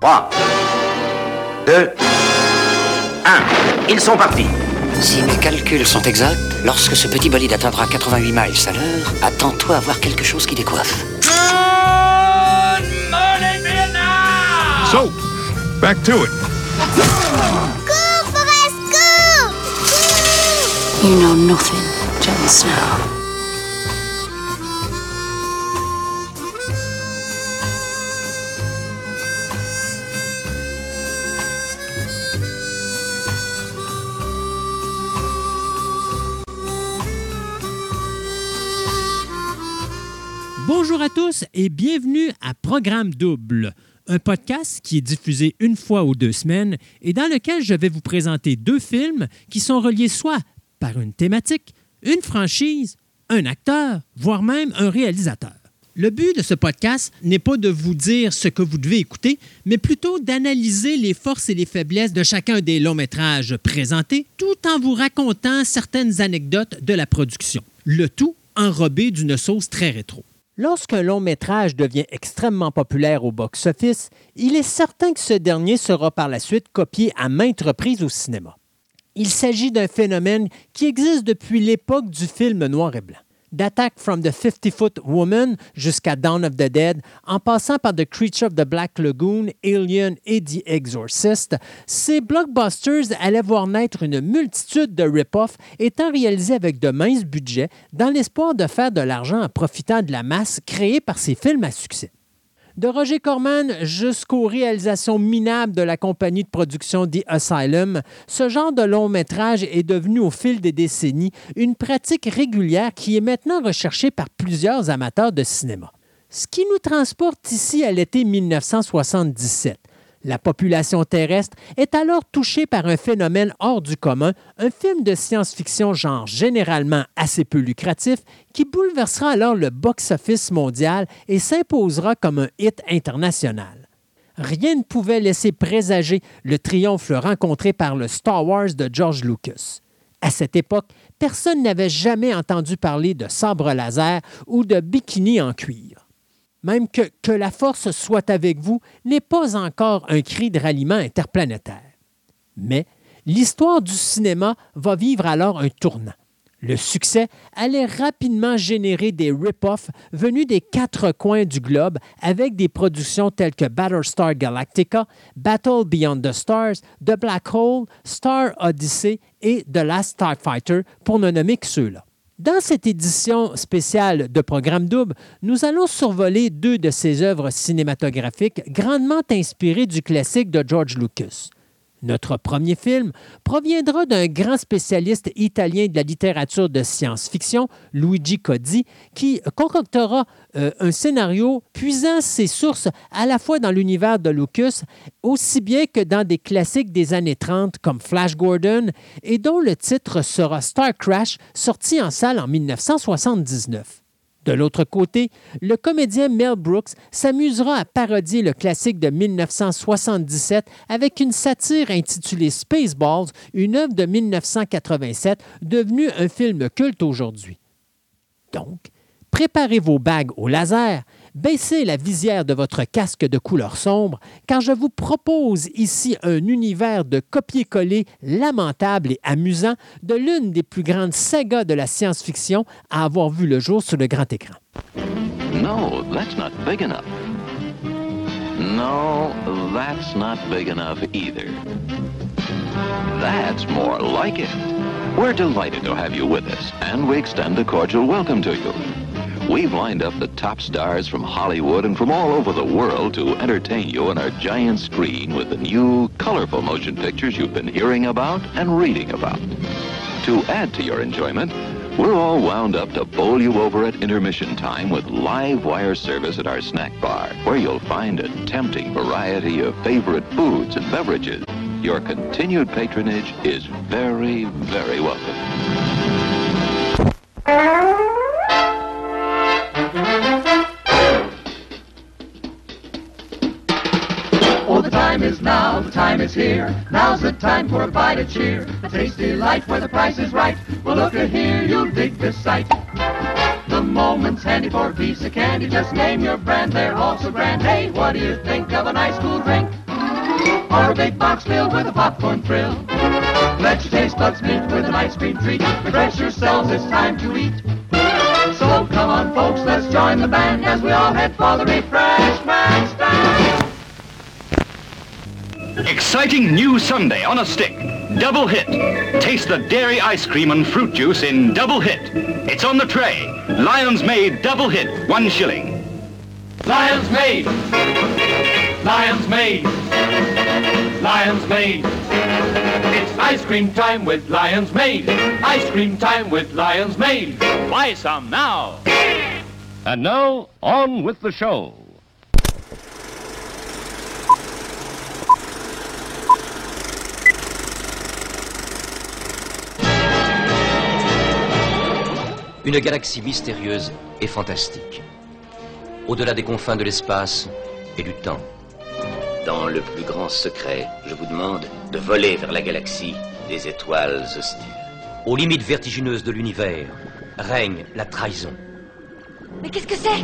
3, 2, 1. Ils sont partis. Si mes calculs sont exacts, lorsque ce petit bolide atteindra 88 miles à l'heure, attends-toi à voir quelque chose qui décoiffe. Good morning, Vietnam! So, back to it. Go, Forrest, go! You know nothing, Jon Snow. Bonjour à tous et bienvenue à Programme Double, un podcast qui est diffusé une fois ou 2 semaines et dans lequel je vais vous présenter 2 films qui sont reliés soit par une thématique, une franchise, un acteur, voire même un réalisateur. Le but de ce podcast n'est pas de vous dire ce que vous devez écouter, mais plutôt d'analyser les forces et les faiblesses de chacun des longs métrages présentés, tout en vous racontant certaines anecdotes de la production. Le tout enrobé d'une sauce très rétro. Lorsqu'un long métrage devient extrêmement populaire au box-office, il est certain que ce dernier sera par la suite copié à maintes reprises au cinéma. Il s'agit d'un phénomène qui existe depuis l'époque du film noir et blanc. D'Attack from the 50-Foot Woman jusqu'à Dawn of the Dead, en passant par The Creature of the Black Lagoon, Alien et The Exorcist, ces blockbusters allaient voir naître une multitude de rip-offs étant réalisés avec de minces budgets dans l'espoir de faire de l'argent en profitant de la masse créée par ces films à succès. De Roger Corman jusqu'aux réalisations minables de la compagnie de production The Asylum, ce genre de long-métrage est devenu au fil des décennies une pratique régulière qui est maintenant recherchée par plusieurs amateurs de cinéma. Ce qui nous transporte ici à l'été 1977. La population terrestre est alors touchée par un phénomène hors du commun, un film de science-fiction genre généralement assez peu lucratif qui bouleversera alors le box-office mondial et s'imposera comme un hit international. Rien ne pouvait laisser présager le triomphe rencontré par le Star Wars de George Lucas. À cette époque, personne n'avait jamais entendu parler de sabre laser ou de bikini en cuir. Même que la force soit avec vous n'est pas encore un cri de ralliement interplanétaire. Mais l'histoire du cinéma va vivre alors un tournant. Le succès allait rapidement générer des rip-offs venus des 4 coins du globe avec des productions telles que Battlestar Galactica, Battle Beyond the Stars, The Black Hole, Star Odyssey et The Last Starfighter, pour ne nommer que ceux-là. Dans cette édition spéciale de Programme Double, nous allons survoler 2 de ces œuvres cinématographiques grandement inspirées du classique de George Lucas. Notre premier film proviendra d'un grand spécialiste italien de la littérature de science-fiction, Luigi Cozzi, qui concoctera un scénario puisant ses sources à la fois dans l'univers de Lucas, aussi bien que dans des classiques des années 30 comme Flash Gordon, et dont le titre sera Star Crash, sorti en salle en 1979. De l'autre côté, le comédien Mel Brooks s'amusera à parodier le classique de 1977 avec une satire intitulée Spaceballs, une œuvre de 1987 devenue un film culte aujourd'hui. Donc, préparez vos bagues au laser, baissez la visière de votre casque de couleur sombre, car je vous propose ici un univers de copier-coller lamentable et amusant de l'une des plus grandes sagas de la science-fiction à avoir vu le jour sur le grand écran. No, that's not big enough. No, that's not big enough either. That's more like it. We're delighted to have you with us, and we extend a cordial welcome to you. We've lined up the top stars from Hollywood and from all over the world to entertain you on our giant screen with the new, colorful motion pictures you've been hearing about and reading about. To add to your enjoyment, we're all wound up to bowl you over at intermission time with live wire service at our snack bar, where you'll find a tempting variety of favorite foods and beverages. Your continued patronage is very, very welcome. Oh, the time is now, the time is here. Now's the time for a bite of cheer. A tasty light where the price is right. Well, look at here, you'll dig this sight. The moment's handy for a piece of candy. Just name your brand, they're all so grand. Hey, what do you think of a nice cool drink? or a big box filled with a popcorn thrill. Let your taste buds meet with an ice cream treat. Refresh yourselves, it's time to eat. So come on, folks, let's join the band as we all head for the refreshment stand. Exciting new sundae on a stick. Double Hit. Taste the dairy ice cream and fruit juice in Double Hit. It's on the tray. Lion's Made Double Hit, 1 shilling. Lion's Made. Lion's Made. Lion's Made. It's ice cream time with Lion's Made. Ice cream time with Lion's Made. Buy some now. And now, on with the show. Une galaxie mystérieuse et fantastique. Au-delà des confins de l'espace et du temps. Dans le plus grand secret, je vous demande de voler vers la galaxie des étoiles hostiles. Aux limites vertigineuses de l'univers règne la trahison. Mais qu'est-ce que c'est?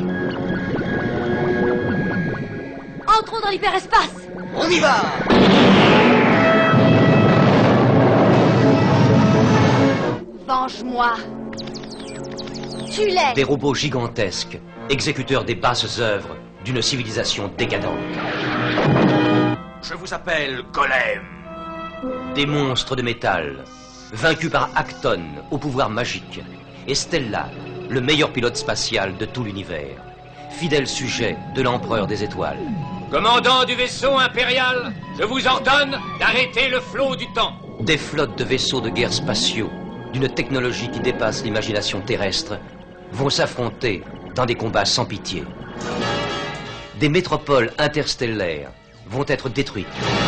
Entrons dans l'hyperespace. On y va! Venge-moi. Tue-les. Des robots gigantesques, exécuteurs des basses œuvres d'une civilisation décadente. Je vous appelle Golem. Des monstres de métal, vaincus par Acton au pouvoir magique, et Stella, le meilleur pilote spatial de tout l'univers, fidèle sujet de l'empereur des étoiles. Commandant du vaisseau impérial, je vous ordonne d'arrêter le flot du temps. Des flottes de vaisseaux de guerre spatiaux, d'une technologie qui dépasse l'imagination terrestre, vont s'affronter dans des combats sans pitié. Des métropoles interstellaires vont être détruites.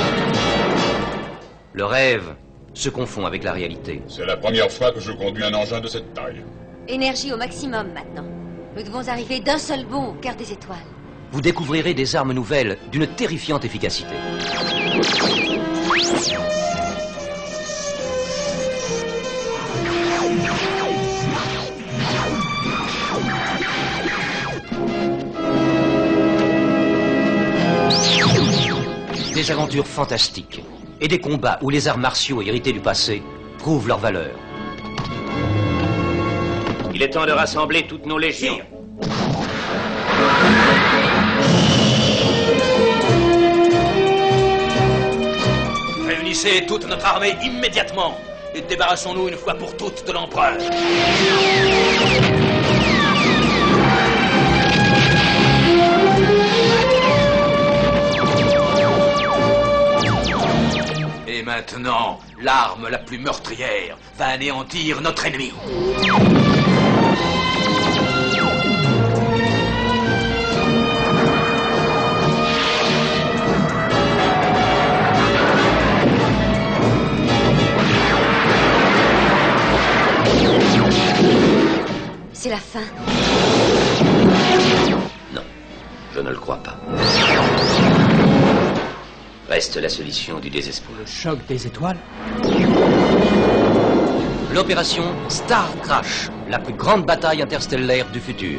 Le rêve se confond avec la réalité. C'est la première fois que je conduis un engin de cette taille. Énergie au maximum maintenant. Nous devons arriver d'un seul bond au cœur des étoiles. Vous découvrirez des armes nouvelles d'une terrifiante efficacité. Des aventures fantastiques et des combats où les arts martiaux hérités du passé prouvent leur valeur. Il est temps de rassembler toutes nos légions. Réunissez toute notre armée immédiatement et débarrassons-nous une fois pour toutes de l'empereur. Et maintenant, l'arme la plus meurtrière va anéantir notre ennemi. C'est la fin. Non, je ne le crois pas. Reste la solution du désespoir. Le choc des étoiles. L'opération Star Crash, la plus grande bataille interstellaire du futur.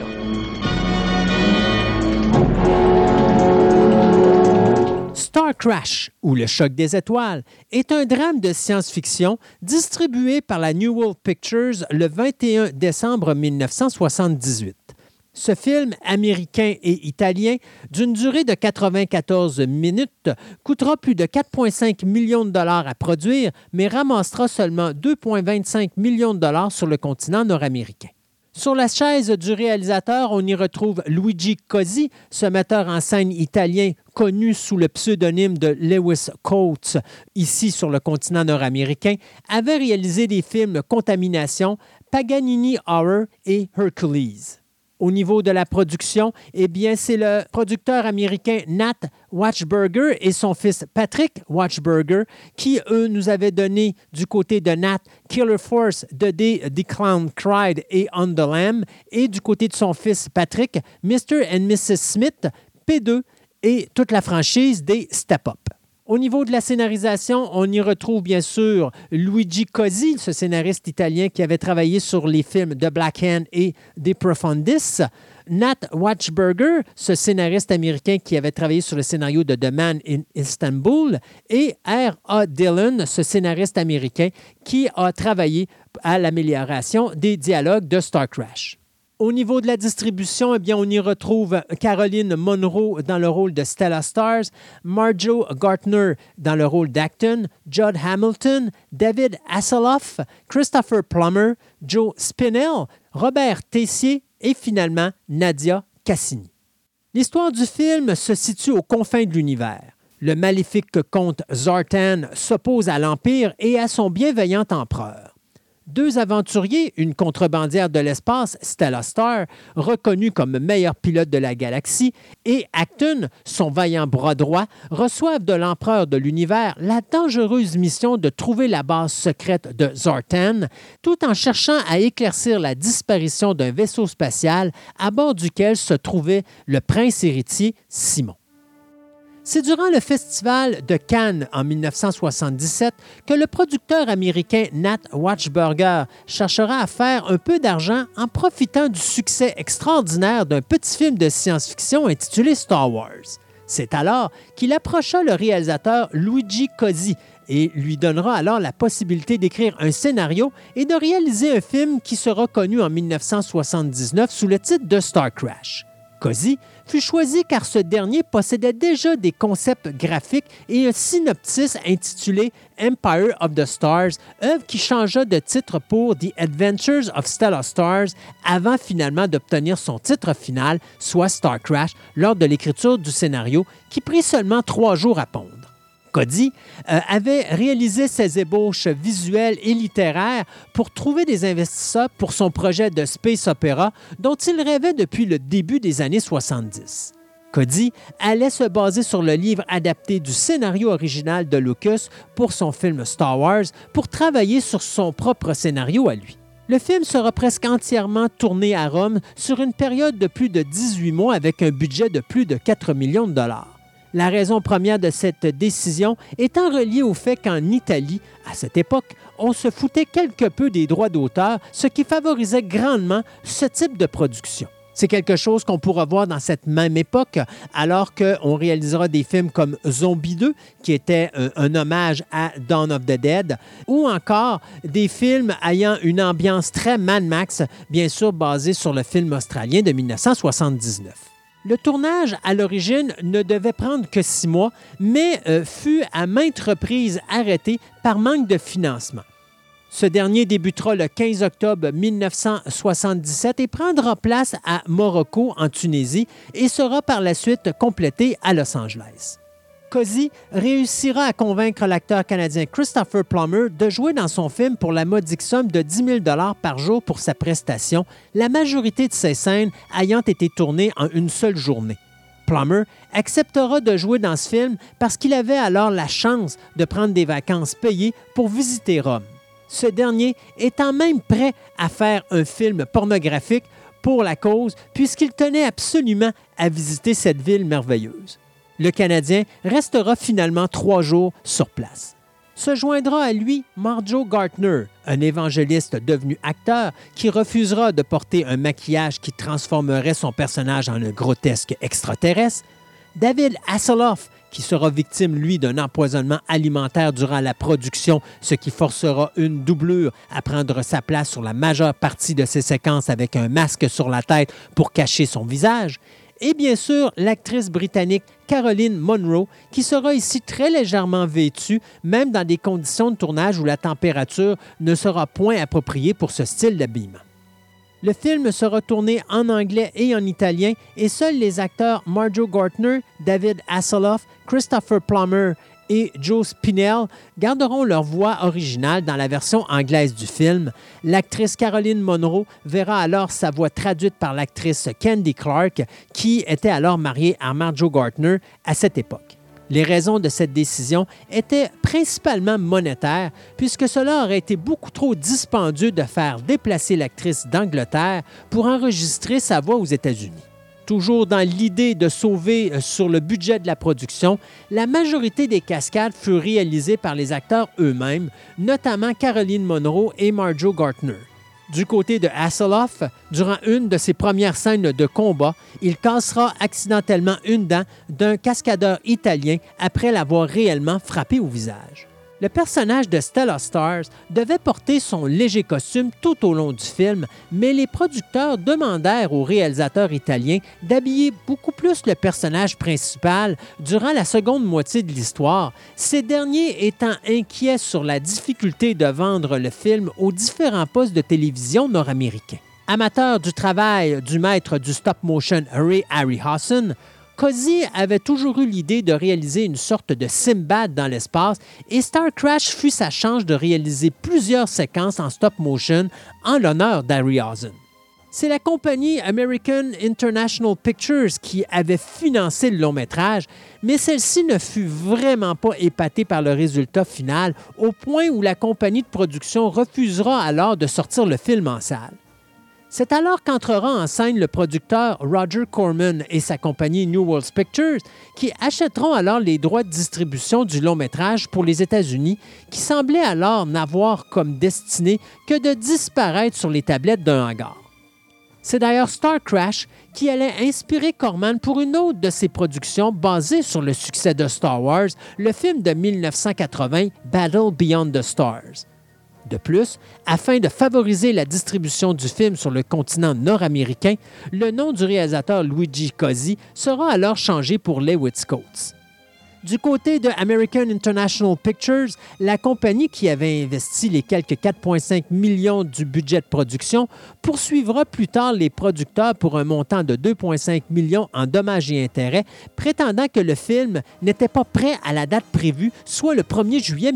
Star Crash, ou Le choc des étoiles, est un drame de science-fiction distribué par la New World Pictures le 21 décembre 1978. Ce film américain et italien, d'une durée de 94 minutes, coûtera plus de 4,5 millions de dollars à produire, mais ramassera seulement 2,25 millions de dollars sur le continent nord-américain. Sur la chaise du réalisateur, on y retrouve Luigi Cozzi, ce metteur en scène italien connu sous le pseudonyme de Lewis Coates, ici sur le continent nord-américain, avait réalisé des films Contamination, Paganini Horror et Hercules. Au niveau de la production, eh bien, c'est le producteur américain Nat Watchberger et son fils Patrick Watchberger qui, eux, nous avaient donné du côté de Nat Killer Force, The Day the Clown Cried et On the Lamb, et du côté de son fils Patrick, Mr. and Mrs. Smith, P2 et toute la franchise des Step Up. Au niveau de la scénarisation, on y retrouve bien sûr Luigi Cozzi, ce scénariste italien qui avait travaillé sur les films de Black Hand et De Profundis. Nat Watchberger, ce scénariste américain qui avait travaillé sur le scénario de The Man in Istanbul, et R.A. Dillon, ce scénariste américain qui a travaillé à l'amélioration des dialogues de Star Crash. Au niveau de la distribution, eh bien, on y retrouve Caroline Munro dans le rôle de Stella Stars, Marjo Gartner dans le rôle d'Acton, Judd Hamilton, David Hasselhoff, Christopher Plummer, Joe Spinell, Robert Tessier et finalement Nadia Cassini. L'histoire du film se situe aux confins de l'univers. Le maléfique comte Zartan s'oppose à l'Empire et à son bienveillant empereur. Deux aventuriers, une contrebandière de l'espace, Stella Star, reconnue comme meilleur pilote de la galaxie, et Acton, son vaillant bras droit, reçoivent de l'empereur de l'univers la dangereuse mission de trouver la base secrète de Zartan, tout en cherchant à éclaircir la disparition d'un vaisseau spatial à bord duquel se trouvait le prince héritier Simon. C'est durant le festival de Cannes en 1977 que le producteur américain Nat Watchberger cherchera à faire un peu d'argent en profitant du succès extraordinaire d'un petit film de science-fiction intitulé Star Wars. C'est alors qu'il approcha le réalisateur Luigi Cozzi et lui donnera alors la possibilité d'écrire un scénario et de réaliser un film qui sera connu en 1979 sous le titre de Star Crash. Cozzi fut choisi car ce dernier possédait déjà des concepts graphiques et un synopsis intitulé Empire of the Stars, œuvre qui changea de titre pour The Adventures of Stella Stars avant finalement d'obtenir son titre final, soit Star Crash, lors de l'écriture du scénario qui prit seulement 3 jours à pondre. Cozzi avait réalisé ses ébauches visuelles et littéraires pour trouver des investisseurs pour son projet de space opéra dont il rêvait depuis le début des années 70. Cozzi allait se baser sur le livre adapté du scénario original de Lucas pour son film Star Wars pour travailler sur son propre scénario à lui. Le film sera presque entièrement tourné à Rome sur une période de plus de 18 mois avec un budget de plus de 4 millions de dollars. La raison première de cette décision étant reliée au fait qu'en Italie, à cette époque, on se foutait quelque peu des droits d'auteur, ce qui favorisait grandement ce type de production. C'est quelque chose qu'on pourra voir dans cette même époque, alors qu'on réalisera des films comme Zombie 2, qui était un hommage à Dawn of the Dead, ou encore des films ayant une ambiance très Mad Max, bien sûr basé sur le film australien de 1979. Le tournage, à l'origine, ne devait prendre que 6 mois, mais fut à maintes reprises arrêté par manque de financement. Ce dernier débutera le 15 octobre 1977 et prendra place à Morocco, en Tunisie, et sera par la suite complété à Los Angeles. Cozzi réussira à convaincre l'acteur canadien Christopher Plummer de jouer dans son film pour la modique somme de 10 000 $ par jour pour sa prestation, la majorité de ces scènes ayant été tournées en une seule journée. Plummer acceptera de jouer dans ce film parce qu'il avait alors la chance de prendre des vacances payées pour visiter Rome. Ce dernier étant même prêt à faire un film pornographique pour la cause puisqu'il tenait absolument à visiter cette ville merveilleuse. Le Canadien restera finalement 3 jours sur place. Se joindra à lui Marjo Gartner, un évangéliste devenu acteur qui refusera de porter un maquillage qui transformerait son personnage en un grotesque extraterrestre, David Hasselhoff, qui sera victime, lui, d'un empoisonnement alimentaire durant la production, ce qui forcera une doublure à prendre sa place sur la majeure partie de ses séquences avec un masque sur la tête pour cacher son visage, et bien sûr l'actrice britannique Caroline Munro, qui sera ici très légèrement vêtue, même dans des conditions de tournage où la température ne sera point appropriée pour ce style d'habillement. Le film sera tourné en anglais et en italien et seuls les acteurs Marjo Gartner, David Hasselhoff, Christopher Plummer et Joe Spinell garderont leur voix originale dans la version anglaise du film. L'actrice Caroline Munro verra alors sa voix traduite par l'actrice Candy Clark, qui était alors mariée à Marjo Gartner à cette époque. Les raisons de cette décision étaient principalement monétaires, puisque cela aurait été beaucoup trop dispendieux de faire déplacer l'actrice d'Angleterre pour enregistrer sa voix aux États-Unis. Toujours dans l'idée de sauver sur le budget de la production, la majorité des cascades furent réalisées par les acteurs eux-mêmes, notamment Caroline Munro et Marjo Gartner. Du côté de Hasselhoff, durant une de ses premières scènes de combat, il cassera accidentellement une dent d'un cascadeur italien après l'avoir réellement frappé au visage. Le personnage de Stella Stars devait porter son léger costume tout au long du film, mais les producteurs demandèrent au réalisateur italien d'habiller beaucoup plus le personnage principal durant la seconde moitié de l'histoire, ces derniers étant inquiets sur la difficulté de vendre le film aux différents postes de télévision nord-américains. Amateur du travail du maître du stop-motion Ray Harryhausen, Cozy avait toujours eu l'idée de réaliser une sorte de Simbad dans l'espace et Star Crash fut sa chance de réaliser plusieurs séquences en stop-motion en l'honneur d'Harryhausen. C'est la compagnie American International Pictures qui avait financé le long-métrage, mais celle-ci ne fut vraiment pas épatée par le résultat final, au point où la compagnie de production refusera alors de sortir le film en salle. C'est alors qu'entrera en scène le producteur Roger Corman et sa compagnie New World Pictures qui achèteront alors les droits de distribution du long-métrage pour les États-Unis qui semblaient alors n'avoir comme destinée que de disparaître sur les tablettes d'un hangar. C'est d'ailleurs Star Crash qui allait inspirer Corman pour une autre de ses productions basée sur le succès de Star Wars, le film de 1980 Battle Beyond the Stars. De plus, afin de favoriser la distribution du film sur le continent nord-américain, le nom du réalisateur Luigi Cozy sera alors changé pour Lewis Coates. Du côté de American International Pictures, la compagnie qui avait investi les quelques 4,5 millions du budget de production poursuivra plus tard les producteurs pour un montant de 2,5 millions en dommages et intérêts, prétendant que le film n'était pas prêt à la date prévue, soit le 1er juillet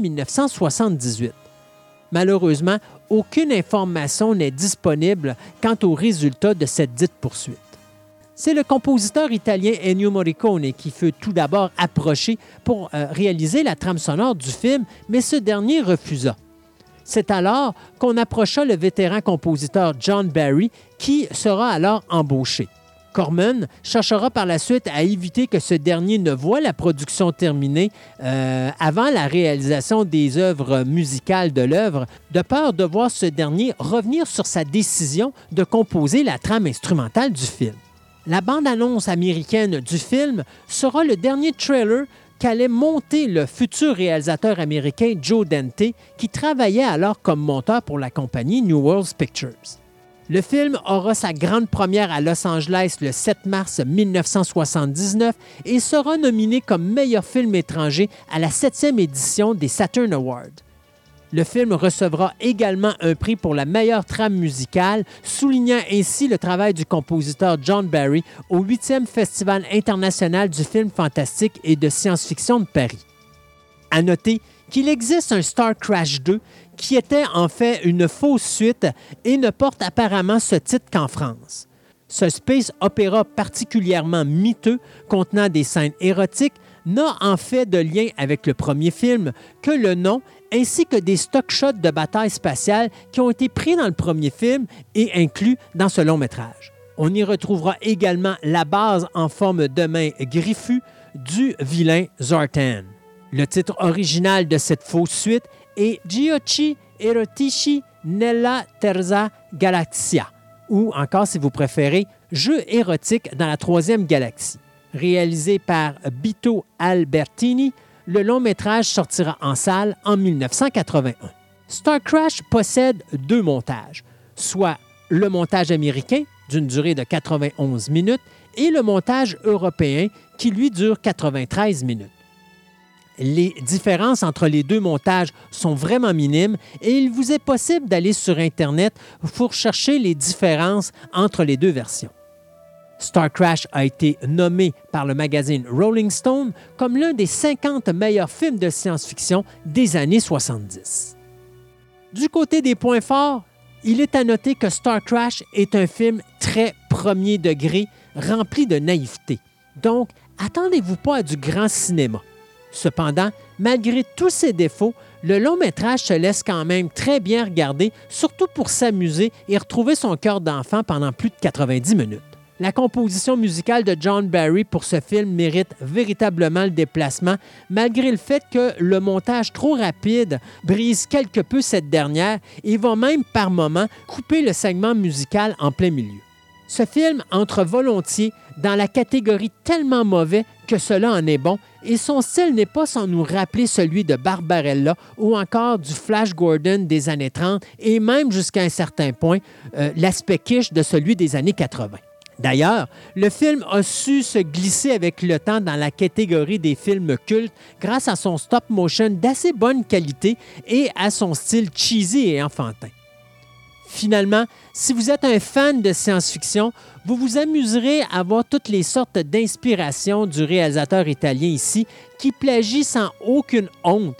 1978. Malheureusement, aucune information n'est disponible quant aux résultats de cette dite poursuite. C'est le compositeur italien Ennio Morricone qui fut tout d'abord approché pour réaliser la trame sonore du film, mais ce dernier refusa. C'est alors qu'on approcha le vétéran compositeur John Barry qui sera alors embauché. Corman cherchera par la suite à éviter que ce dernier ne voie la production terminée avant la réalisation des œuvres musicales de l'œuvre, de peur de voir ce dernier revenir sur sa décision de composer la trame instrumentale du film. La bande-annonce américaine du film sera le dernier trailer qu'allait monter le futur réalisateur américain Joe Dante, qui travaillait alors comme monteur pour la compagnie New World Pictures. Le film aura sa grande première à Los Angeles le 7 mars 1979 et sera nominé comme meilleur film étranger à la 7e édition des Saturn Awards. Le film recevra également un prix pour la meilleure trame musicale, soulignant ainsi le travail du compositeur John Barry au 8e Festival international du film fantastique et de science-fiction de Paris. À noter qu'il existe un Star Crash 2 qui était en fait une fausse suite et ne porte apparemment ce titre qu'en France. Ce space opéra particulièrement miteux, contenant des scènes érotiques, n'a en fait de lien avec le premier film que le nom, ainsi que des stock shots de batailles spatiales qui ont été pris dans le premier film et inclus dans ce long-métrage. On y retrouvera également la base en forme de main griffue du vilain Zartan. Le titre original de cette fausse suite est Giochi Erotici nella Terza Galassia, ou encore, si vous préférez, Jeux érotiques dans la troisième galaxie. Réalisé par Vito Albertini, le long-métrage sortira en salle en 1981. Star Crash possède 2 montages, soit le montage américain d'une durée de 91 minutes et le montage européen qui lui dure 93 minutes. Les différences entre les 2 montages sont vraiment minimes et il vous est possible d'aller sur Internet pour chercher les différences entre les 2 versions. Star Crash a été nommé par le magazine Rolling Stone comme l'un des 50 meilleurs films de science-fiction des années 70. Du côté des points forts, il est à noter que Star Crash est un film très premier degré, rempli de naïveté. Donc, attendez-vous pas à du grand cinéma. Cependant, malgré tous ses défauts, le long-métrage se laisse quand même très bien regarder, surtout pour s'amuser et retrouver son cœur d'enfant pendant plus de 90 minutes. La composition musicale de John Barry pour ce film mérite véritablement le déplacement, malgré le fait que le montage trop rapide brise quelque peu cette dernière et va même par moments couper le segment musical en plein milieu. Ce film entre volontiers dans la catégorie tellement mauvais que cela en est bon, et son style n'est pas sans nous rappeler celui de Barbarella ou encore du Flash Gordon des années 30 et même jusqu'à un certain point l'aspect kitsch de celui des années 80. D'ailleurs, le film a su se glisser avec le temps dans la catégorie des films cultes grâce à son stop-motion d'assez bonne qualité et à son style cheesy et enfantin. Finalement, si vous êtes un fan de science-fiction, vous vous amuserez à voir toutes les sortes d'inspirations du réalisateur italien ici qui plagie sans aucune honte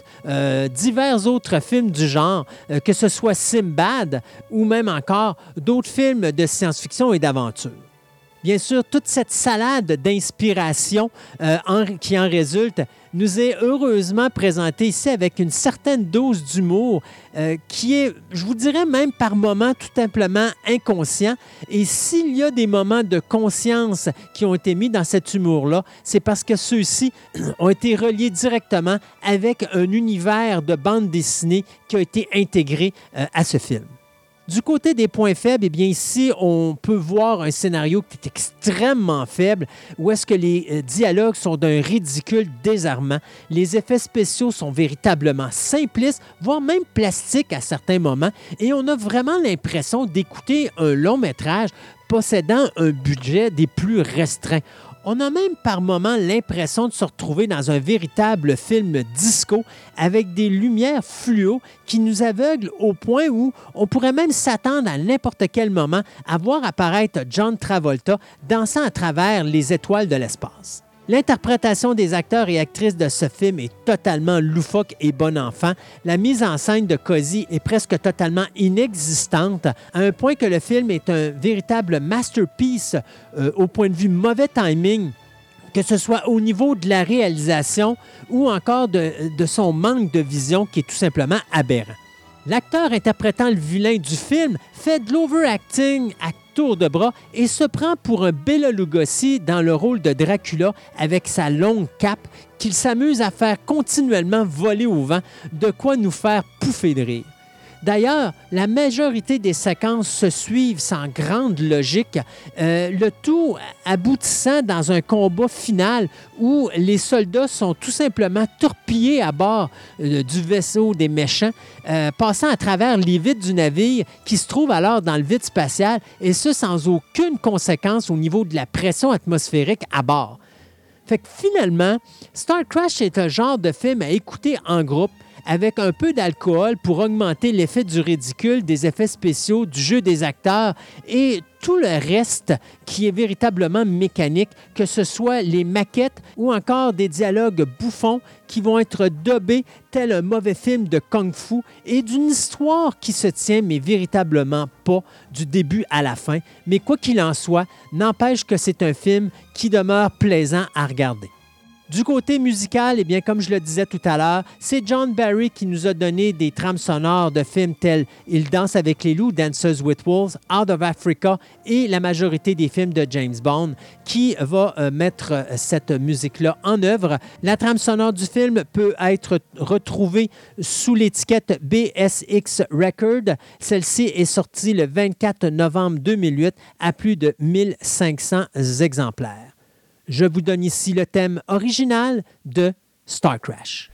divers autres films du genre, que ce soit Simbad ou même encore d'autres films de science-fiction et d'aventure. Bien sûr, toute cette salade d'inspiration qui en résulte nous est heureusement présentée ici avec une certaine dose d'humour qui est, je vous dirais même par moments, tout simplement inconscient. Et s'il y a des moments de conscience qui ont été mis dans cet humour-là, c'est parce que ceux-ci ont été reliés directement avec un univers de bande dessinée qui a été intégré à ce film. Du côté des points faibles, eh bien ici, on peut voir un scénario qui est extrêmement faible, où est-ce que les dialogues sont d'un ridicule désarmant. Les effets spéciaux sont véritablement simplistes, voire même plastiques à certains moments, et on a vraiment l'impression d'écouter un long métrage possédant un budget des plus restreints. On a même par moments l'impression de se retrouver dans un véritable film disco avec des lumières fluo qui nous aveuglent au point où on pourrait même s'attendre à n'importe quel moment à voir apparaître John Travolta dansant à travers les étoiles de l'espace. L'interprétation des acteurs et actrices de ce film est totalement loufoque et bon enfant. La mise en scène de Cozy est presque totalement inexistante, à un point que le film est un véritable masterpiece au point de vue mauvais timing, que ce soit au niveau de la réalisation ou encore de son manque de vision qui est tout simplement aberrant. L'acteur interprétant le vilain du film fait de l'overacting à tour de bras et se prend pour un Bela Lugosi dans le rôle de Dracula avec sa longue cape qu'il s'amuse à faire continuellement voler au vent, de quoi nous faire pouffer de rire. D'ailleurs, la majorité des séquences se suivent sans grande logique, le tout aboutissant dans un combat final où les soldats sont tout simplement torpillés à bord du vaisseau des méchants, passant à travers les vitres du navire qui se trouve alors dans le vide spatial, et ce sans aucune conséquence au niveau de la pression atmosphérique à bord. Fait que finalement, Star Crash est un genre de film à écouter en groupe, avec un peu d'alcool pour augmenter l'effet du ridicule, des effets spéciaux, du jeu des acteurs et tout le reste qui est véritablement mécanique, que ce soit les maquettes ou encore des dialogues bouffons qui vont être dubbés tel un mauvais film de kung-fu et d'une histoire qui se tient mais véritablement pas du début à la fin. Mais quoi qu'il en soit, n'empêche que c'est un film qui demeure plaisant à regarder. Du côté musical, eh bien, comme je le disais tout à l'heure, c'est John Barry qui nous a donné des trames sonores de films tels Il danse avec les loups, Dances with Wolves, Out of Africa et la majorité des films de James Bond qui va mettre cette musique-là en œuvre. La trame sonore du film peut être retrouvée sous l'étiquette BSX Record. Celle-ci est sortie le 24 novembre 2008 à plus de 1500 exemplaires. Je vous donne ici le thème original de Star Crash.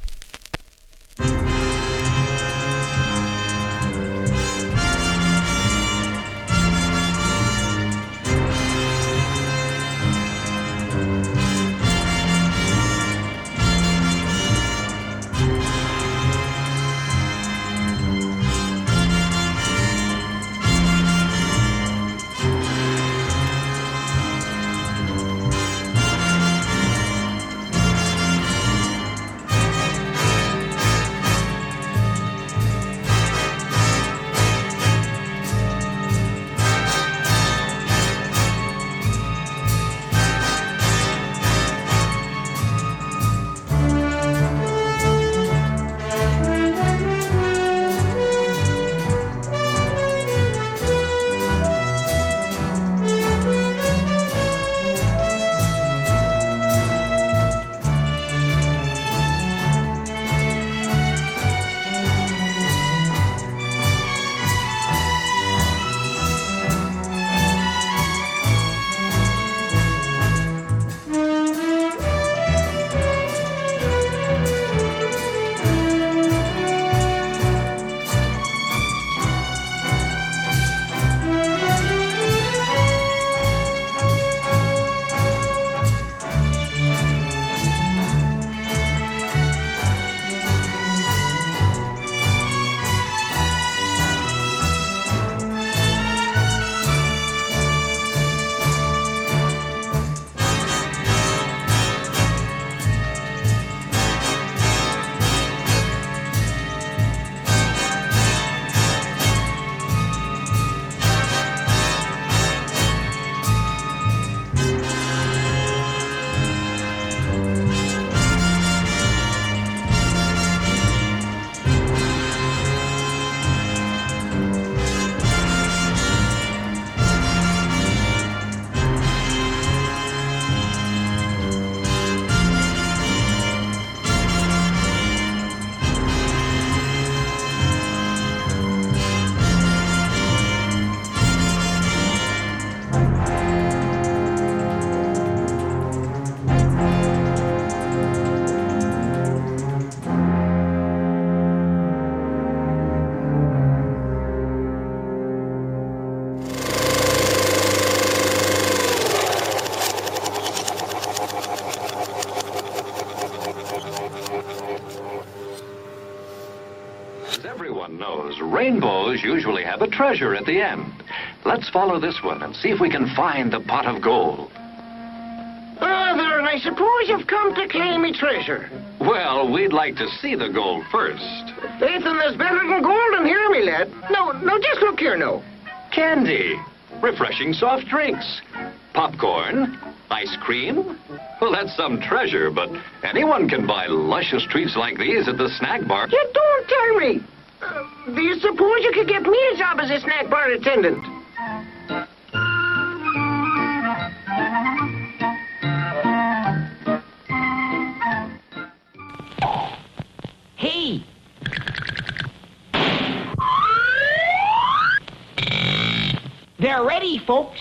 Rainbows usually have a treasure at the end. Let's follow this one and see if we can find the pot of gold. Father, I suppose you've come to claim me treasure. Well, we'd like to see the gold first. Faithin' there's better than gold in here, me lad. No, just look here now. Candy, refreshing soft drinks, popcorn, ice cream. Well, that's some treasure, but anyone can buy luscious treats like these at the snack bar. You don't tell me. Do you suppose you could get me a job as a snack bar attendant? Hey! They're ready, folks.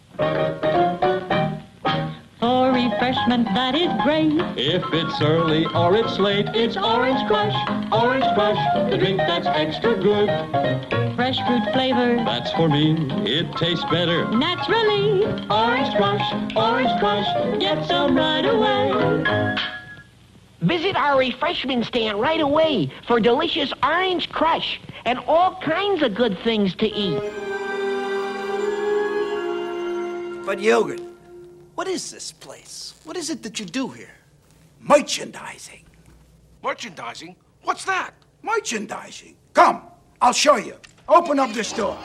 For refreshment that is great. If it's early or it's late, It's Orange Crush, Orange Crush, the drink that's extra good. Fresh fruit flavor, that's for me. It tastes better. naturally. Orange Crush, get some right away. Visit our refreshment stand right away for delicious Orange Crush and all kinds of good things to eat. But Yogurt, what is this place? What is it that you do here? Merchandising. Merchandising? What's that? Merchandising. Come, I'll show you. Open up the store.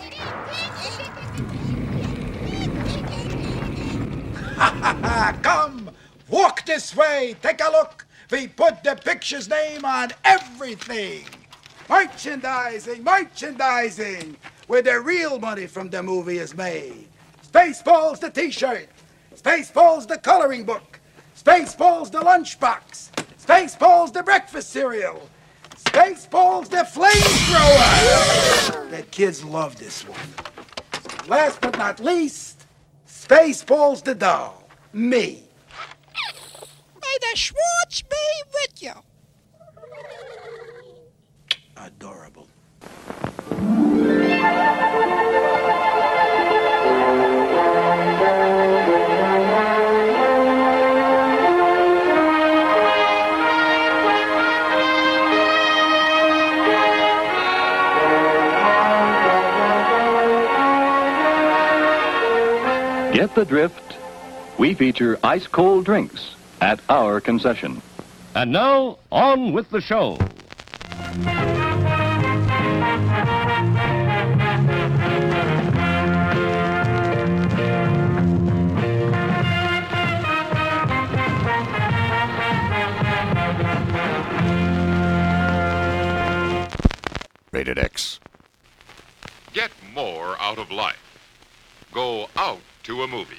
Come, walk this way. Take a look. We put the picture's name on everything. Merchandising, where the real money from the movie is made. Spaceballs the t-shirt. Spaceballs the coloring book. Spaceballs the lunchbox. Spaceballs the breakfast cereal. Spaceballs the flamethrower. The kids love this one. Last but not least, Spaceballs the doll. Me. May the Schwartz be with you. Adorable. Get the drift? We feature ice-cold drinks at our concession. And now, on with the show. Rated X. Get more out of life. Go out to a movie.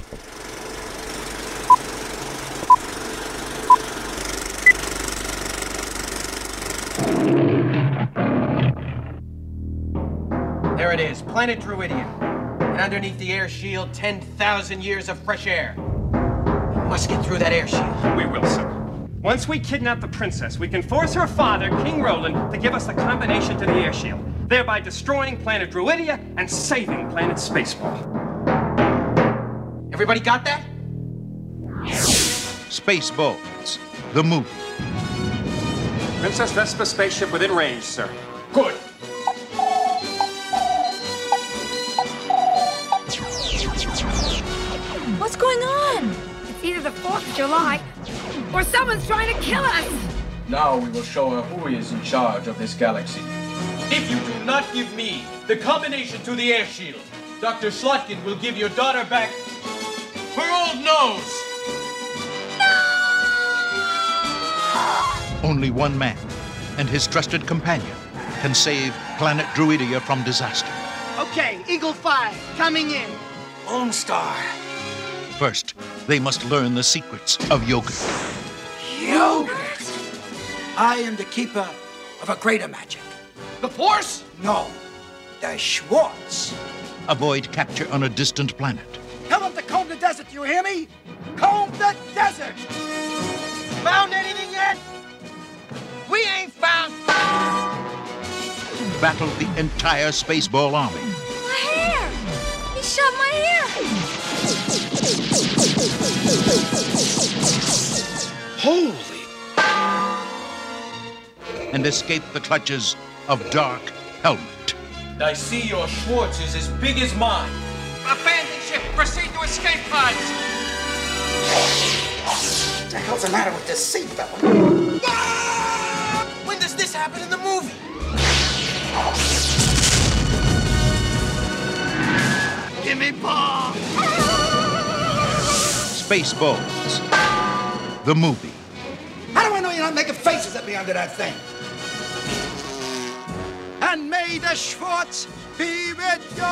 There it is, planet Druidia. And underneath the air shield, 10,000 years of fresh air. We must get through that air shield. We will, sir. Once we kidnap the princess, we can force her father, King Roland, to give us the combination to the air shield, thereby destroying planet Druidia and saving planet Spaceball. Everybody got that? Spaceballs, the movie. Princess Vespa spaceship within range, sir. Good. What's going on? It's either the 4th of July or someone's trying to kill us. Now we will show her who is in charge of this galaxy. If you do not give me the combination to the air shield, Dr. Slotkin will give your daughter back her old nose. Only one man and his trusted companion can save planet Druidia from disaster. Okay, Eagle 5, coming in. Lone Star. First, they must learn the secrets of Yogurt. Yogurt. I am the keeper of a greater magic. The Force? No, the Schwartz. Avoid capture on a distant planet. Tell them to comb the desert, you hear me? Comb the desert! Found anything yet? We ain't found. Battle the entire Spaceball army. My hair! He shot my hair! Holy! And escape the clutches of Dark Helmet. I see your Schwartz is as big as mine. Abandon ship! Proceed to escape pods! What the hell's the matter with this seatbelt? Ah! When does this happen in the movie? Give me ball! Spaceballs, the movie. How do I know you're not making faces at me under that thing? And may the Schwartz be with you!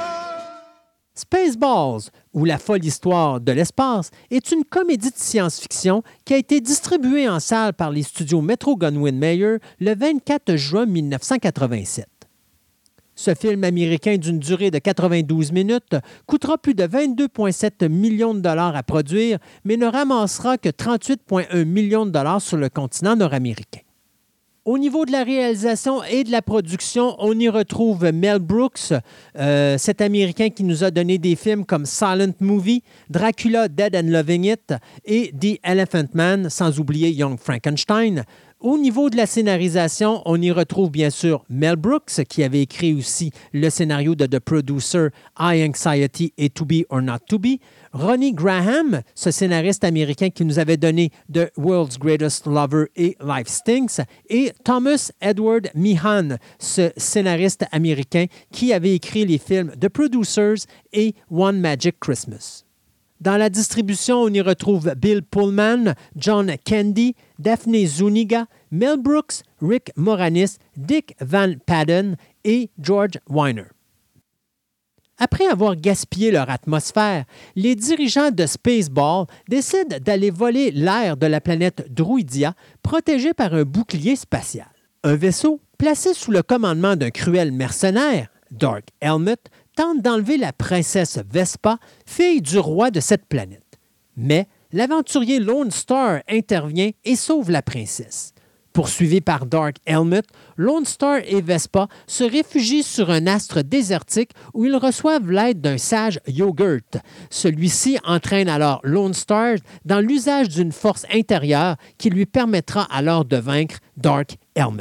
Spaceballs, ou La folle histoire de l'espace, est une comédie de science-fiction qui a été distribuée en salle par les studios Metro-Goldwyn-Mayer le 24 juin 1987. Ce film américain d'une durée de 92 minutes coûtera plus de 22,7 millions de dollars à produire, mais ne ramassera que 38,1 millions de dollars sur le continent nord-américain. Au niveau de la réalisation et de la production, on y retrouve Mel Brooks, cet Américain qui nous a donné des films comme Silent Movie, Dracula Dead and Loving It et The Elephant Man, sans oublier Young Frankenstein. Au niveau de la scénarisation, on y retrouve bien sûr Mel Brooks, qui avait écrit aussi le scénario de The Producer, High Anxiety et To Be or Not To Be. Ronnie Graham, ce scénariste américain qui nous avait donné The World's Greatest Lover et Life Stinks. Et Thomas Edward Meehan, ce scénariste américain qui avait écrit les films The Producers et One Magic Christmas. Dans la distribution, on y retrouve Bill Pullman, John Candy, Daphne Zuniga, Mel Brooks, Rick Moranis, Dick Van Patten et George Weiner. Après avoir gaspillé leur atmosphère, les dirigeants de Spaceball décident d'aller voler l'air de la planète Druidia, protégée par un bouclier spatial. Un vaisseau, placé sous le commandement d'un cruel mercenaire, Dark Helmet, tente d'enlever la princesse Vespa, fille du roi de cette planète. Mais l'aventurier Lone Star intervient et sauve la princesse. Poursuivis par Dark Helmet, Lone Star et Vespa se réfugient sur un astre désertique où ils reçoivent l'aide d'un sage Yogurt. Celui-ci entraîne alors Lone Star dans l'usage d'une force intérieure qui lui permettra alors de vaincre Dark Helmet.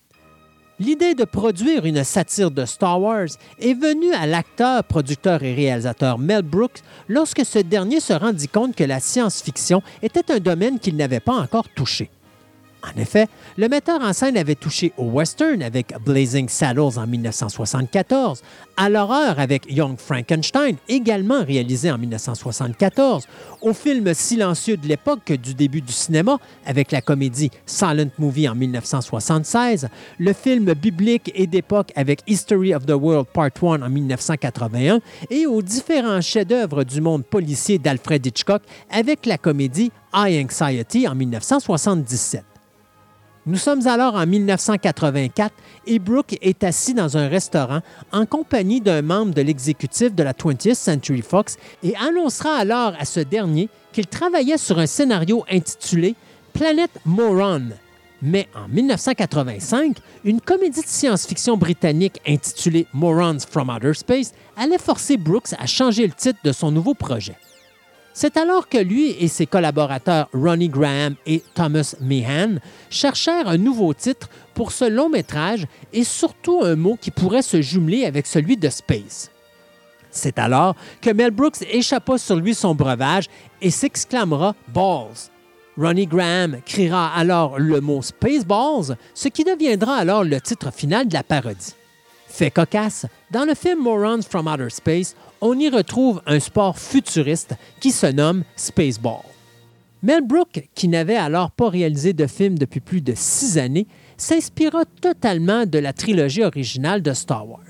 L'idée de produire une satire de Star Wars est venue à l'acteur, producteur et réalisateur Mel Brooks lorsque ce dernier se rendit compte que la science-fiction était un domaine qu'il n'avait pas encore touché. En effet, le metteur en scène avait touché au western avec Blazing Saddles en 1974, à l'horreur avec Young Frankenstein, également réalisé en 1974, au film silencieux de l'époque du début du cinéma avec la comédie Silent Movie en 1976, le film biblique et d'époque avec History of the World Part 1 en 1981 et aux différents chefs-d'œuvre du monde policier d'Alfred Hitchcock avec la comédie High Anxiety en 1977. Nous sommes alors en 1984 et Brooks est assis dans un restaurant en compagnie d'un membre de l'exécutif de la 20th Century Fox et annoncera alors à ce dernier qu'il travaillait sur un scénario intitulé Planet Moron. Mais en 1985, une comédie de science-fiction britannique intitulée Morons from Outer Space allait forcer Brooks à changer le titre de son nouveau projet. C'est alors que lui et ses collaborateurs Ronnie Graham et Thomas Meehan cherchèrent un nouveau titre pour ce long métrage et surtout un mot qui pourrait se jumeler avec celui de Space. C'est alors que Mel Brooks échappa sur lui son breuvage et s'exclamera « Balls ». Ronnie Graham criera alors le mot « Spaceballs », ce qui deviendra alors le titre final de la parodie. Fait cocasse, dans le film Morons from Outer Space, on y retrouve un sport futuriste qui se nomme Spaceball. Mel Brooks, qui n'avait alors pas réalisé de film depuis plus de 6 années, s'inspira totalement de la trilogie originale de Star Wars.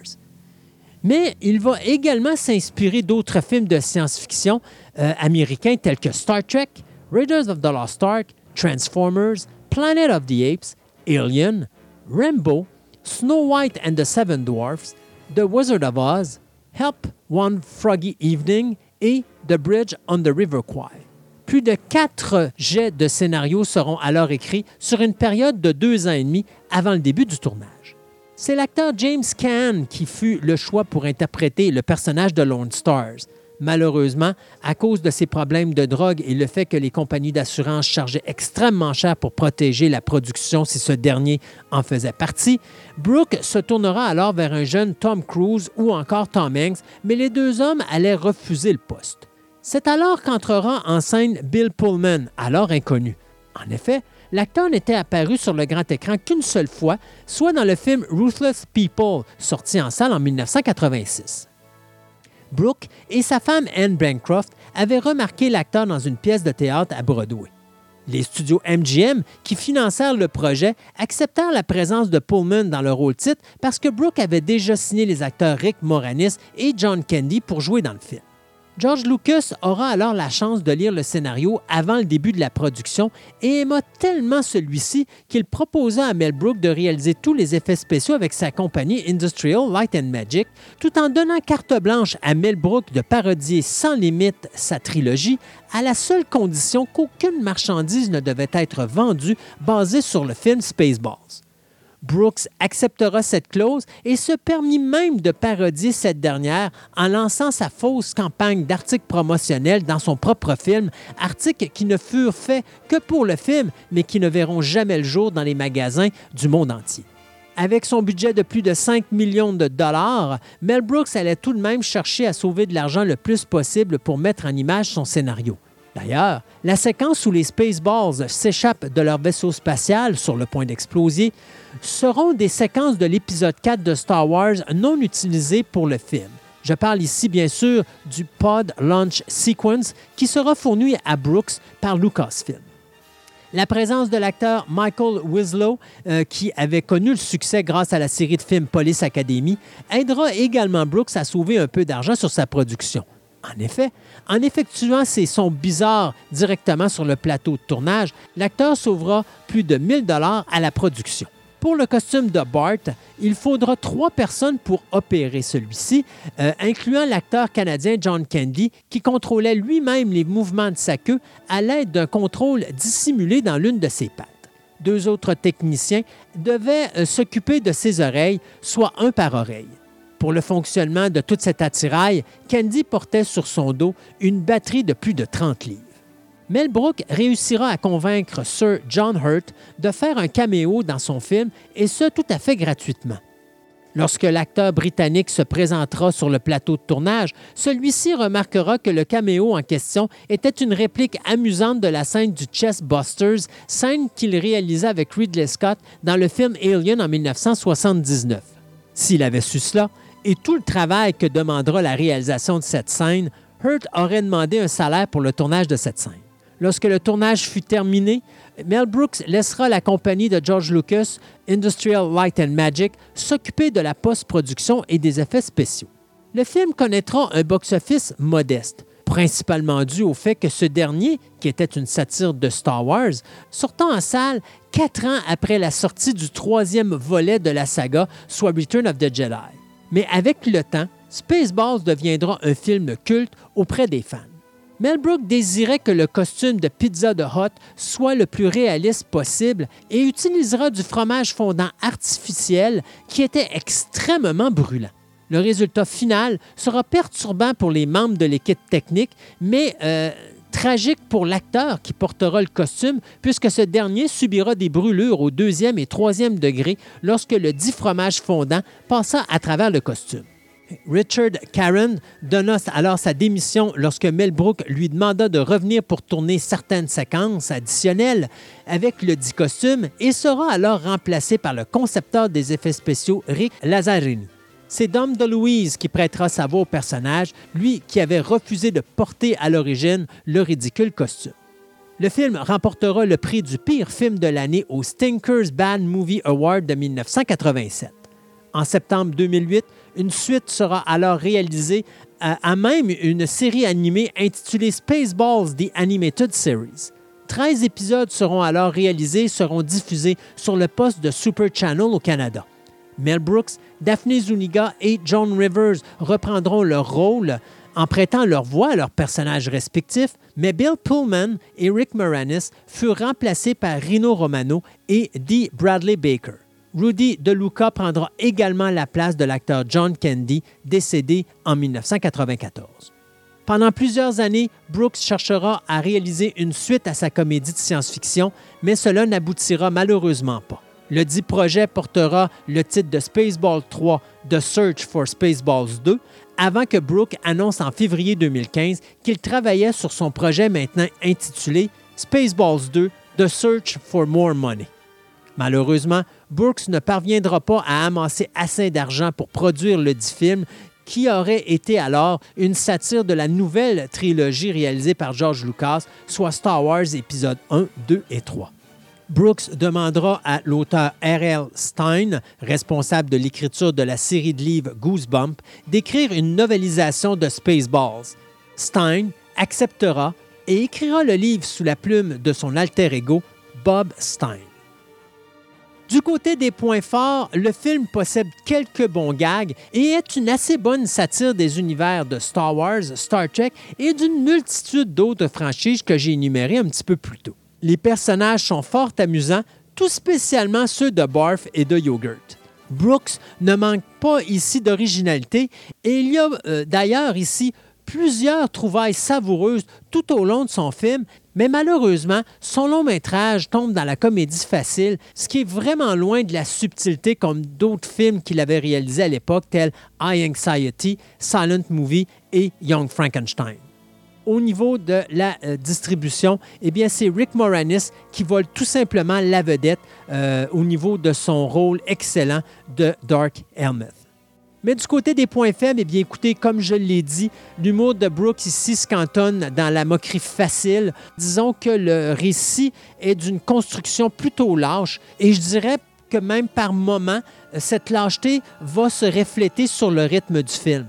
Mais il va également s'inspirer d'autres films de science-fiction américains tels que Star Trek, Raiders of the Lost Ark, Transformers, Planet of the Apes, Alien, Rambo, Snow White and the Seven Dwarfs, The Wizard of Oz, Help One Froggy Evening et The Bridge on the River Kwai. Plus de 4 jets de scénarios seront alors écrits sur une période de 2 ans et demi avant le début du tournage. C'est l'acteur James Caan qui fut le choix pour interpréter le personnage de Lone Star. Malheureusement, à cause de ses problèmes de drogue et le fait que les compagnies d'assurance chargeaient extrêmement cher pour protéger la production si ce dernier en faisait partie, Brooke se tournera alors vers un jeune Tom Cruise ou encore Tom Hanks, mais les deux hommes allaient refuser le poste. C'est alors qu'entrera en scène Bill Pullman, alors inconnu. En effet, l'acteur n'était apparu sur le grand écran qu'une seule fois, soit dans le film Ruthless People, sorti en salle en 1986. Brooke et sa femme Anne Bancroft avaient remarqué l'acteur dans une pièce de théâtre à Broadway. Les studios MGM, qui financèrent le projet, acceptèrent la présence de Pullman dans le rôle-titre parce que Brooke avait déjà signé les acteurs Rick Moranis et John Candy pour jouer dans le film. George Lucas aura alors la chance de lire le scénario avant le début de la production et aima tellement celui-ci qu'il proposa à Mel Brooks de réaliser tous les effets spéciaux avec sa compagnie Industrial Light and Magic, tout en donnant carte blanche à Mel Brooks de parodier sans limite sa trilogie, à la seule condition qu'aucune marchandise ne devait être vendue basée sur le film Spaceballs. Brooks acceptera cette clause et se permit même de parodier cette dernière en lançant sa fausse campagne d'articles promotionnels dans son propre film, articles qui ne furent faits que pour le film, mais qui ne verront jamais le jour dans les magasins du monde entier. Avec son budget de plus de 5 millions de dollars, Mel Brooks allait tout de même chercher à sauver de l'argent le plus possible pour mettre en image son scénario. D'ailleurs, la séquence où les Spaceballs s'échappent de leur vaisseau spatial sur le point d'exploser seront des séquences de l'épisode 4 de Star Wars non utilisées pour le film. Je parle ici bien sûr du Pod Launch Sequence qui sera fourni à Brooks par Lucasfilm. La présence de l'acteur Michael Winslow, qui avait connu le succès grâce à la série de films Police Academy, aidera également Brooks à sauver un peu d'argent sur sa production. En effet, en effectuant ses sons bizarres directement sur le plateau de tournage, l'acteur sauvera plus de 1 000 $ à la production. Pour le costume de Bart, il faudra 3 personnes pour opérer celui-ci, incluant l'acteur canadien John Candy, qui contrôlait lui-même les mouvements de sa queue à l'aide d'un contrôle dissimulé dans l'une de ses pattes. 2 autres techniciens devaient s'occuper de ses oreilles, soit un par oreille. Pour le fonctionnement de toute cette attirail, Candy portait sur son dos une batterie de plus de 30 livres. Mel Brooks réussira à convaincre Sir John Hurt de faire un caméo dans son film, et ce, tout à fait gratuitement. Lorsque l'acteur britannique se présentera sur le plateau de tournage, celui-ci remarquera que le caméo en question était une réplique amusante de la scène du Chessbusters, scène qu'il réalisa avec Ridley Scott dans le film Alien en 1979. S'il avait su cela, et tout le travail que demandera la réalisation de cette scène, Hurt aurait demandé un salaire pour le tournage de cette scène. Lorsque le tournage fut terminé, Mel Brooks laissera la compagnie de George Lucas, Industrial Light and Magic, s'occuper de la post-production et des effets spéciaux. Le film connaîtra un box-office modeste, principalement dû au fait que ce dernier, qui était une satire de Star Wars, sortant en salle 4 ans après la sortie du 3e volet de la saga, soit Return of the Jedi. Mais avec le temps, Spaceballs deviendra un film culte auprès des fans. Mel Brooks désirait que le costume de Pizza de Hut soit le plus réaliste possible et utilisera du fromage fondant artificiel qui était extrêmement brûlant. Le résultat final sera perturbant pour les membres de l'équipe technique, mais tragique pour l'acteur qui portera le costume, puisque ce dernier subira des brûlures au 2e et 3e degré lorsque le dit fromage fondant passa à travers le costume. Richard Caron donna alors sa démission lorsque Mel Brooks lui demanda de revenir pour tourner certaines séquences additionnelles avec le dit costume et sera alors remplacé par le concepteur des effets spéciaux Rick Lazzarini. C'est Dom DeLuise qui prêtera sa voix au personnage, lui qui avait refusé de porter à l'origine le ridicule costume. Le film remportera le prix du pire film de l'année au Stinkers Bad Movie Award de 1987. En septembre 2008, une suite sera alors réalisée à même une série animée intitulée Spaceballs The Animated Series. 13 épisodes seront alors réalisés et seront diffusés sur le poste de Super Channel au Canada. Mel Brooks, Daphne Zuniga et Joan Rivers reprendront leur rôle en prêtant leur voix à leurs personnages respectifs, mais Bill Pullman et Rick Moranis furent remplacés par Rino Romano et Dee Bradley Baker. Rudy DeLuca prendra également la place de l'acteur John Candy, décédé en 1994. Pendant plusieurs années, Brooks cherchera à réaliser une suite à sa comédie de science-fiction, mais cela n'aboutira malheureusement pas. Le dit projet portera le titre de Spaceballs 3, The Search for Spaceballs 2, avant que Brooks annonce en février 2015 qu'il travaillait sur son projet maintenant intitulé Spaceballs 2, The Search for More Money. Malheureusement, Brooks ne parviendra pas à amasser assez d'argent pour produire le dit film, qui aurait été alors une satire de la nouvelle trilogie réalisée par George Lucas, soit Star Wars épisodes 1, 2 et 3. Brooks demandera à l'auteur R.L. Stine, responsable de l'écriture de la série de livres Goosebumps, d'écrire une novélisation de Spaceballs. Stine acceptera et écrira le livre sous la plume de son alter ego, Bob Stine. Du côté des points forts, le film possède quelques bons gags et est une assez bonne satire des univers de Star Wars, Star Trek et d'une multitude d'autres franchises que j'ai énumérées un petit peu plus tôt. Les personnages sont fort amusants, tout spécialement ceux de Barf et de Yogurt. Brooks ne manque pas ici d'originalité et il y a d'ailleurs ici plusieurs trouvailles savoureuses tout au long de son film, mais malheureusement, son long métrage tombe dans la comédie facile, ce qui est vraiment loin de la subtilité comme d'autres films qu'il avait réalisés à l'époque, tels High Anxiety, Silent Movie et Young Frankenstein. Au niveau de la distribution, eh bien, c'est Rick Moranis qui vole tout simplement la vedette au niveau de son rôle excellent de Dark Helmet. Mais du côté des points faibles, eh bien, écoutez, comme je l'ai dit, l'humour de Brooks ici se cantonne dans la moquerie facile. Disons que le récit est d'une construction plutôt lâche et je dirais que même par moments, cette lâcheté va se refléter sur le rythme du film.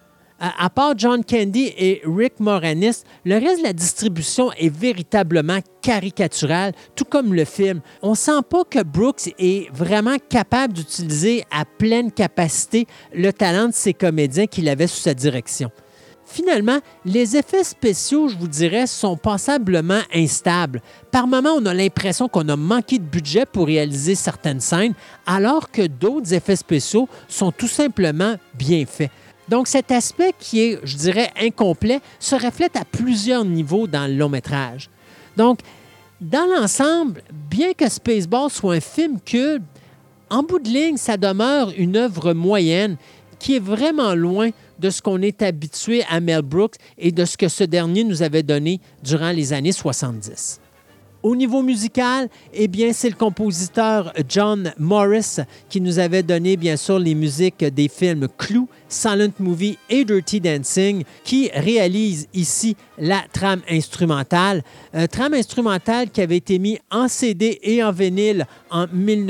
À part John Candy et Rick Moranis, le reste de la distribution est véritablement caricatural, tout comme le film. On ne sent pas que Brooks est vraiment capable d'utiliser à pleine capacité le talent de ses comédiens qu'il avait sous sa direction. Finalement, les effets spéciaux, je vous dirais, sont passablement instables. Par moments, on a l'impression qu'on a manqué de budget pour réaliser certaines scènes, alors que d'autres effets spéciaux sont tout simplement bien faits. Donc, cet aspect qui est, je dirais, incomplet, se reflète à plusieurs niveaux dans le long-métrage. Donc, dans l'ensemble, bien que Spaceballs soit un film culte, en bout de ligne, ça demeure une œuvre moyenne qui est vraiment loin de ce qu'on est habitué à Mel Brooks et de ce que ce dernier nous avait donné durant les années 70. Au niveau musical, eh bien, c'est le compositeur John Morris qui nous avait donné, bien sûr, les musiques des films Clue, Silent Movie et Dirty Dancing, qui réalise ici la trame instrumentale. Trame instrumentale qui avait été mise en CD et en vinyle en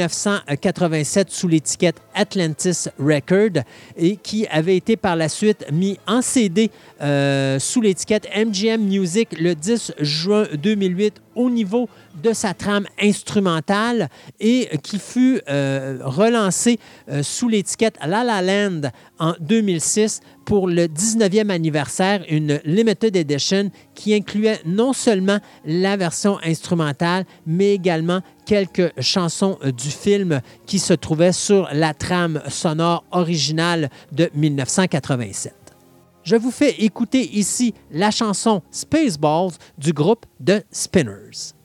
1987 sous l'étiquette Atlantis Record et qui avait été par la suite mis en CD sous l'étiquette MGM Music le 10 juin 2008 au niveau de sa trame instrumentale et qui fut relancé sous l'étiquette La La Land en 2006 pour le 19e anniversaire, une Limited Edition qui incluait non seulement la version instrumentale, mais également quelques chansons du film qui se trouvaient sur la trame sonore originale de 1987. Je vous fais écouter ici la chanson Spaceballs du groupe The Spinners.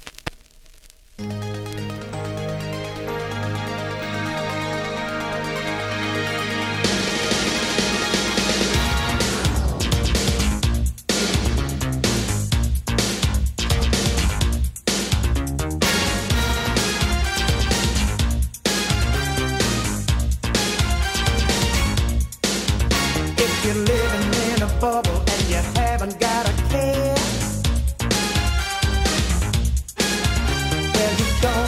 You're living in a bubble and you haven't got a care. Well, you don't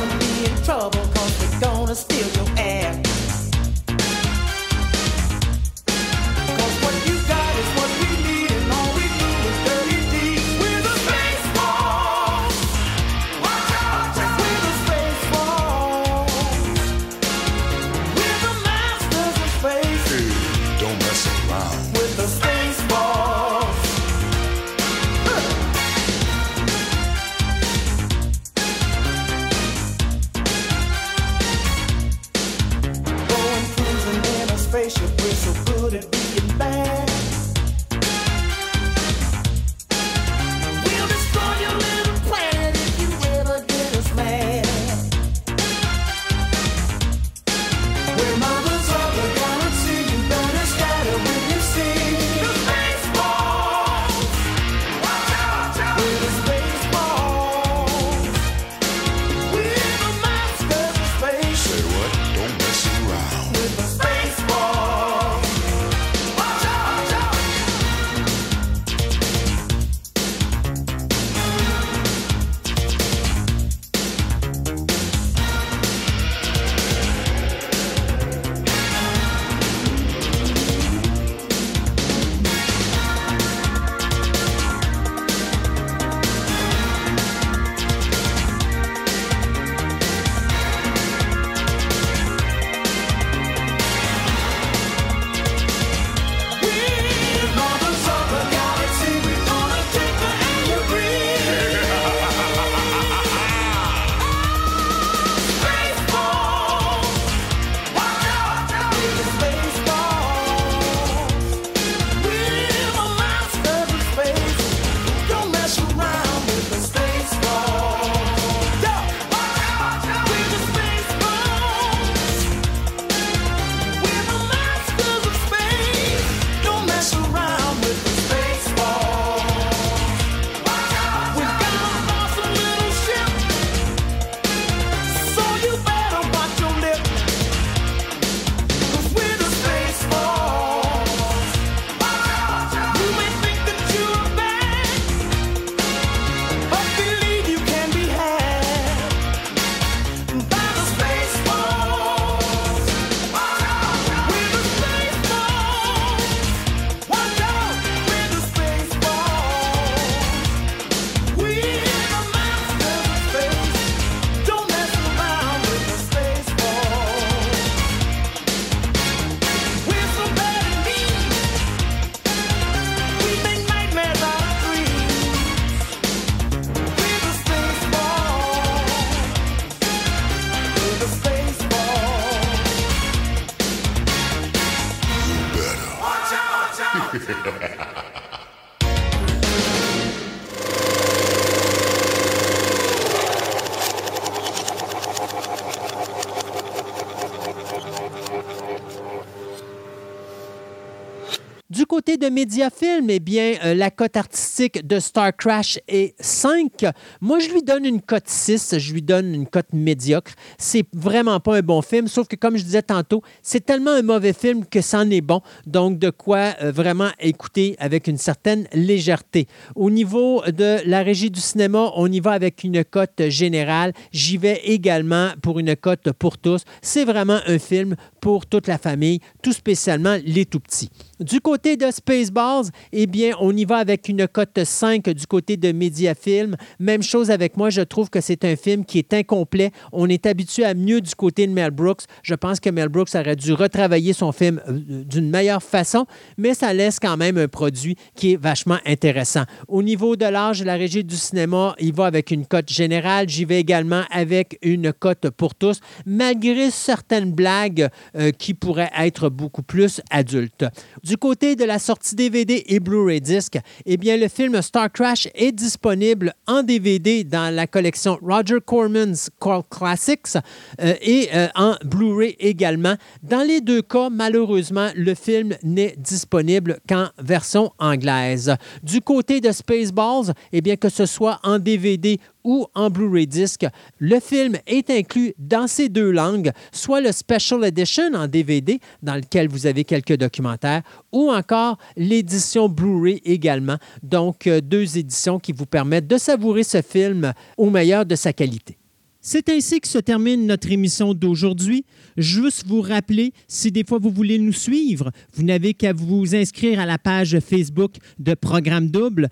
côté de Mediafilm, eh bien, la cote artistique de Star Crash est 5. Moi, je lui donne une cote 6. Je lui donne une cote médiocre. C'est vraiment pas un bon film, sauf que, comme je disais tantôt, c'est tellement un mauvais film que c'en est bon. Donc, de quoi vraiment écouter avec une certaine légèreté. Au niveau de la régie du cinéma, on y va avec une cote générale. J'y vais également pour une cote pour tous. C'est vraiment un film pour toute la famille, tout spécialement les tout-petits. Du côté de Spaceballs, eh bien, on y va avec une cote 5 du côté de Mediafilm. Même chose avec moi, je trouve que c'est un film qui est incomplet. On est habitué à mieux du côté de Mel Brooks. Je pense que Mel Brooks aurait dû retravailler son film d'une meilleure façon, mais ça laisse quand même un produit qui est vachement intéressant. Au niveau de l'âge, la régie du cinéma, il va avec une cote générale. J'y vais également avec une cote pour tous, malgré certaines blagues qui pourraient être beaucoup plus adultes. Du côté de la sortie DVD et Blu-ray Disc, eh bien, le film Star Crash est disponible en DVD dans la collection Roger Corman's Cult Classics et en Blu-ray également. Dans les deux cas, malheureusement, le film n'est disponible qu'en version anglaise. Du côté de Spaceballs, eh bien, que ce soit en DVD ou en Blu-ray Disc, le film est inclus dans ces deux langues, soit le Special Edition en DVD, dans lequel vous avez quelques documentaires, ou encore l'édition Blu-ray également. Donc, deux éditions qui vous permettent de savourer ce film au meilleur de sa qualité. C'est ainsi que se termine notre émission d'aujourd'hui. Juste vous rappeler, si des fois vous voulez nous suivre, vous n'avez qu'à vous inscrire à la page Facebook de Programme Double.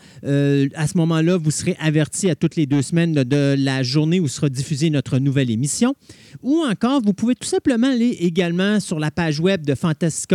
À ce moment-là, vous serez averti à toutes les 2 semaines de la journée où sera diffusée notre nouvelle émission. Ou encore, vous pouvez tout simplement aller également sur la page web de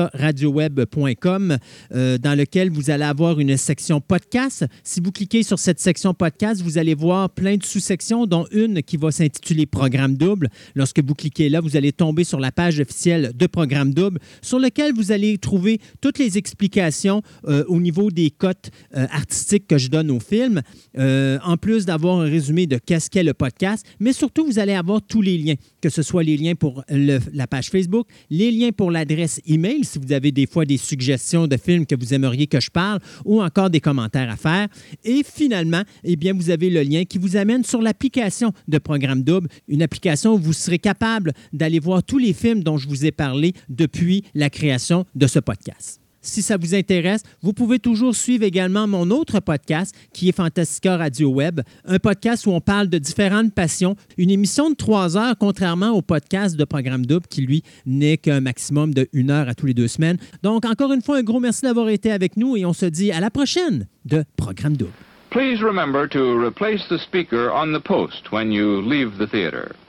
fantascaradioweb.com dans laquelle vous allez avoir une section podcast. Si vous cliquez sur cette section podcast, vous allez voir plein de sous-sections, dont une qui va s'intituler Programme Double. Lorsque vous cliquez là, vous allez tomber sur la page officielle de Programme Double, sur laquelle vous allez trouver toutes les explications au niveau des cotes artistiques que je donne au film, en plus d'avoir un résumé de qu'est-ce qu'est le podcast, mais surtout, vous allez avoir tous les liens, que ce soit les liens pour la page Facebook, les liens pour l'adresse email, si vous avez des fois des suggestions de films que vous aimeriez que je parle, ou encore des commentaires à faire. Et finalement, eh bien, vous avez le lien qui vous amène sur l'application de Programme Double, une application où vous serez capable d'aller voir tous les films dont je vous ai parlé depuis la création de ce podcast. Si ça vous intéresse, vous pouvez toujours suivre également mon autre podcast qui est Fantastica Radio Web, un podcast où on parle de différentes passions, une émission de 3 heures, contrairement au podcast de Programme Double qui, lui, n'est qu'un maximum de 1 heure à tous les 2 semaines. Donc, encore une fois, un gros merci d'avoir été avec nous et on se dit à la prochaine de Programme Double. Please remember to replace the speaker on the post when you leave the theater.